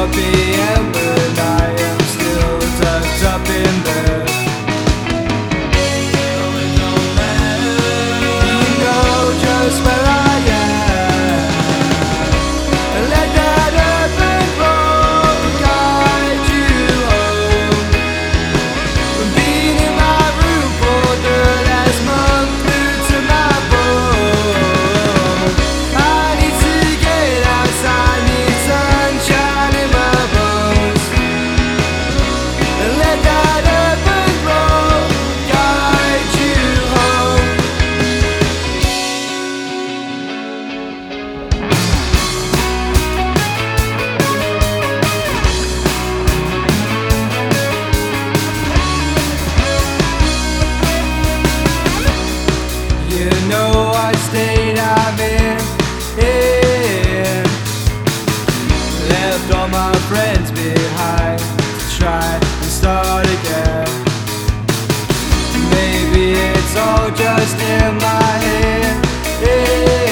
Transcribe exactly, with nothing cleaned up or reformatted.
p m and I am still tucked up in bed. Oh, it don't matter, you know just where I am. Let that urban road guide you home. Being in my room for the last month through to my bone. I need to get outside, need sunshine in my bones. Let that urban road guide you home. You know what state I'm in, in. Left all my friends behind to try and start again. Maybe it's all just in my head,